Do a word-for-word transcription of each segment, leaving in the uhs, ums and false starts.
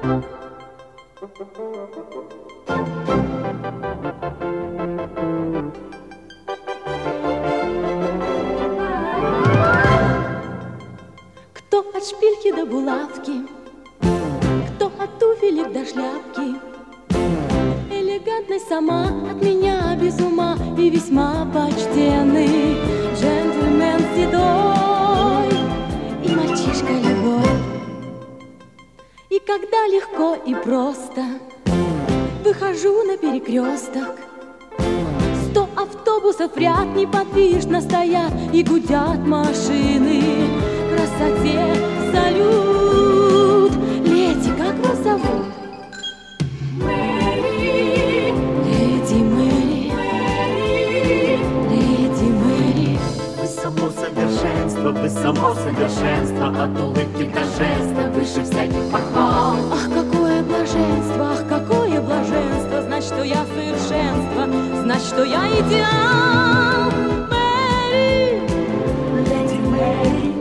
Кто от шпильки до булавки, кто от туфелек до шляпки, элегантность сама от меня без ума и весьма почтенный джентльмен седой и мальчишка любой. И когда легко и просто выхожу на перекресток, сто автобусов в ряд неподвижно стоят и гудят машины. Красоте салют. Леди, как вас зовут? Мэри. Леди Мэри. Мэри. Леди Мэри. Вы само совершенство, вы само совершенство, от улыбки до жеста выше всяких похвал. Ах, какое блаженство, ах, какое блаженство, знать, что я совершенство, знать, что я идеал. Мэри. Леди Мэри.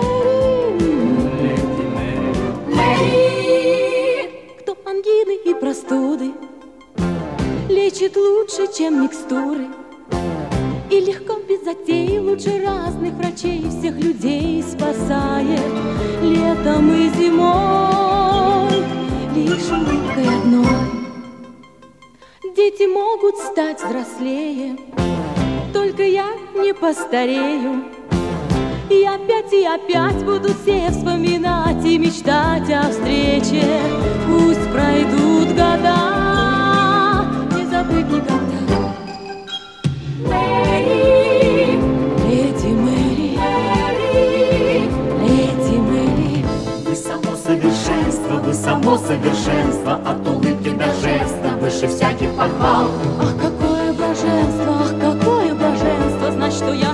Леди Мэри. Мэри. Кто ангины и простуды лечит лучше, чем микстуры, и легко, без затей, лучше разных врачей всех людей спасает летом и зимой лишь улыбкой одной. Дети могут стать взрослее, только я не постарею. И опять и опять будут все вспоминать и мечтать о встрече. Пусть пройдут года, не забыть никогда. Мэри. Леди Мэри. Мэри. Леди Мэри. Вы само совершенство, вы само совершенство, от улыбки до жеста выше всяких похвал. Ах, какое блаженство, ах, какое блаженство, знать, что я